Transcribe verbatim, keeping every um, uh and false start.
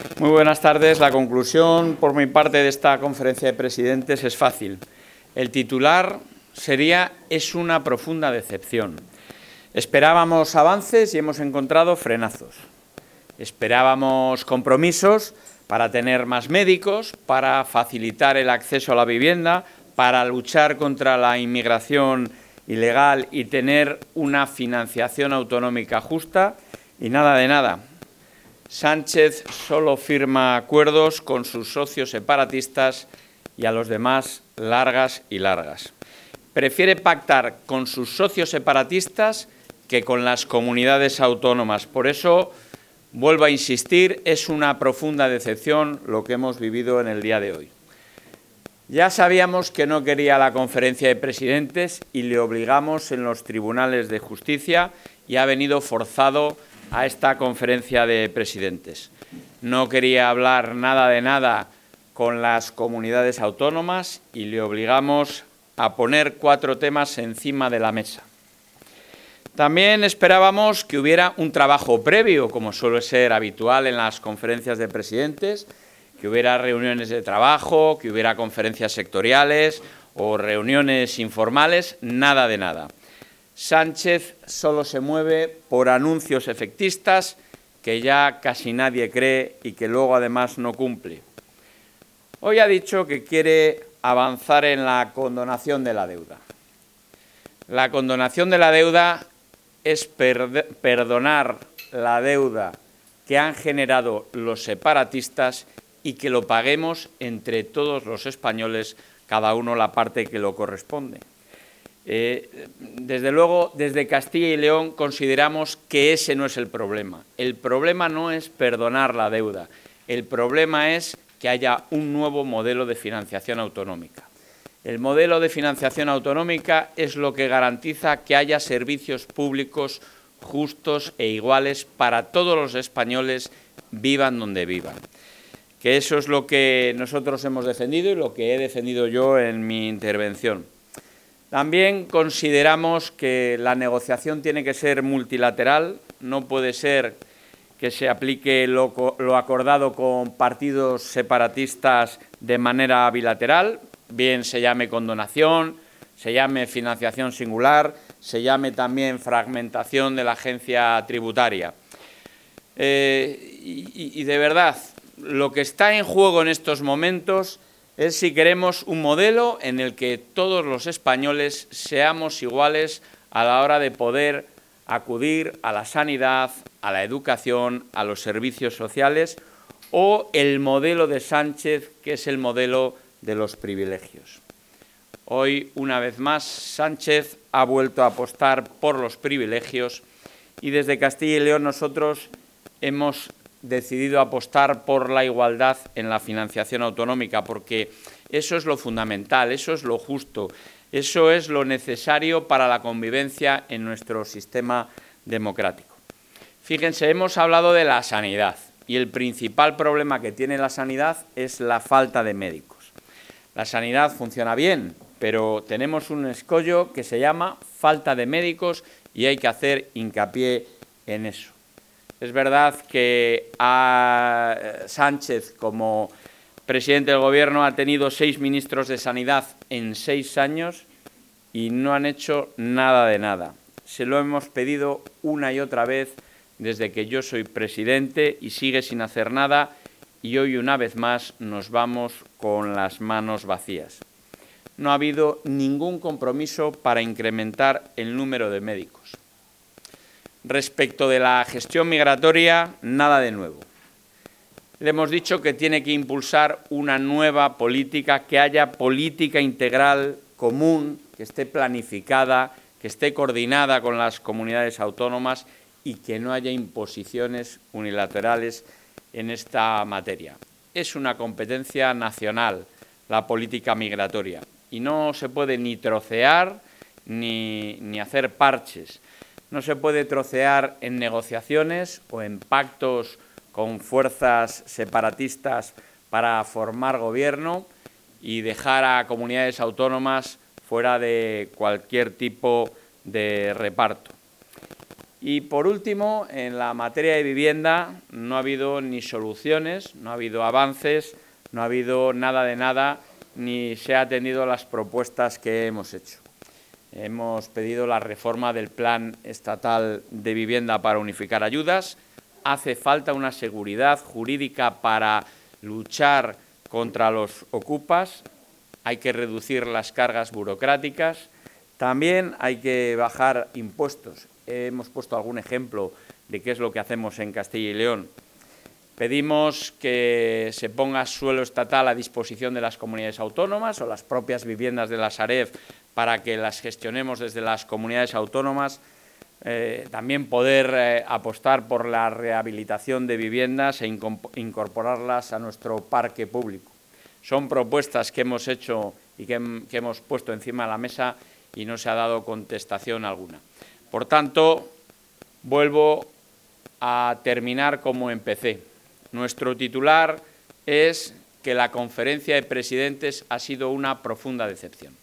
Muy buenas tardes. La conclusión, por mi parte, de esta conferencia de presidentes es fácil. El titular sería «Es una profunda decepción». Esperábamos avances y hemos encontrado frenazos. Esperábamos compromisos para tener más médicos, para facilitar el acceso a la vivienda, para luchar contra la inmigración ilegal y tener una financiación autonómica justa, y nada de nada. Sánchez solo firma acuerdos con sus socios separatistas y a los demás largas y largas. Prefiere pactar con sus socios separatistas que con las comunidades autónomas. Por eso, vuelvo a insistir, es una profunda decepción lo que hemos vivido en el día de hoy. Ya sabíamos que no quería la conferencia de presidentes y le obligamos en los tribunales de justicia y ha venido forzado a esta conferencia de presidentes. No quería hablar nada de nada con las comunidades autónomas y le obligamos a poner cuatro temas encima de la mesa. También esperábamos que hubiera un trabajo previo, como suele ser habitual en las conferencias de presidentes, que hubiera reuniones de trabajo, que hubiera conferencias sectoriales o reuniones informales, nada de nada. Sánchez solo se mueve por anuncios efectistas que ya casi nadie cree y que luego además no cumple. Hoy ha dicho que quiere avanzar en la condonación de la deuda. La condonación de la deuda es per- perdonar la deuda que han generado los separatistas y que lo paguemos entre todos los españoles, cada uno la parte que lo corresponde. Eh, desde luego, desde Castilla y León consideramos que ese no es el problema. El problema no es perdonar la deuda, el problema es que haya un nuevo modelo de financiación autonómica. El modelo de financiación autonómica es lo que garantiza que haya servicios públicos justos e iguales para todos los españoles, vivan donde vivan. Que eso es lo que nosotros hemos defendido y lo que he defendido yo en mi intervención. También consideramos que la negociación tiene que ser multilateral, no puede ser que se aplique lo, lo acordado con partidos separatistas de manera bilateral, bien se llame condonación, se llame financiación singular, se llame también fragmentación de la agencia tributaria. Eh, y, y de verdad, lo que está en juego en estos momentos es si queremos un modelo en el que todos los españoles seamos iguales a la hora de poder acudir a la sanidad, a la educación, a los servicios sociales, o el modelo de Sánchez, que es el modelo de los privilegios. Hoy, una vez más, Sánchez ha vuelto a apostar por los privilegios y desde Castilla y León nosotros hemos decidido apostar por la igualdad en la financiación autonómica, porque eso es lo fundamental, eso es lo justo, eso es lo necesario para la convivencia en nuestro sistema democrático. Fíjense, hemos hablado de la sanidad y el principal problema que tiene la sanidad es la falta de médicos. La sanidad funciona bien, pero tenemos un escollo que se llama falta de médicos y hay que hacer hincapié en eso. Es verdad que a Sánchez, como presidente del Gobierno, ha tenido seis ministros de Sanidad en seis años y no han hecho nada de nada. Se lo hemos pedido una y otra vez desde que yo soy presidente y sigue sin hacer nada y hoy una vez más nos vamos con las manos vacías. No ha habido ningún compromiso para incrementar el número de médicos. Respecto de la gestión migratoria, nada de nuevo. Le hemos dicho que tiene que impulsar una nueva política, que haya política integral común, que esté planificada, que esté coordinada con las comunidades autónomas y que no haya imposiciones unilaterales en esta materia. Es una competencia nacional la política migratoria y no se puede ni trocear ni, ni hacer parches. No se puede trocear en negociaciones o en pactos con fuerzas separatistas para formar gobierno y dejar a comunidades autónomas fuera de cualquier tipo de reparto. Y, por último, en la materia de vivienda no ha habido ni soluciones, no ha habido avances, no ha habido nada de nada, ni se ha atendido a las propuestas que hemos hecho. Hemos pedido la reforma del Plan Estatal de Vivienda para unificar ayudas. Hace falta una seguridad jurídica para luchar contra los ocupas. Hay que reducir las cargas burocráticas. También hay que bajar impuestos. Hemos puesto algún ejemplo de qué es lo que hacemos en Castilla y León. Pedimos que se ponga suelo estatal a disposición de las comunidades autónomas o las propias viviendas de la Sareb para que las gestionemos desde las comunidades autónomas. Eh, también poder eh, apostar por la rehabilitación de viviendas e incorporarlas a nuestro parque público. Son propuestas que hemos hecho y que, que hemos puesto encima de la mesa y no se ha dado contestación alguna. Por tanto, vuelvo a terminar como empecé. Nuestro titular es que la conferencia de presidentes ha sido una profunda decepción.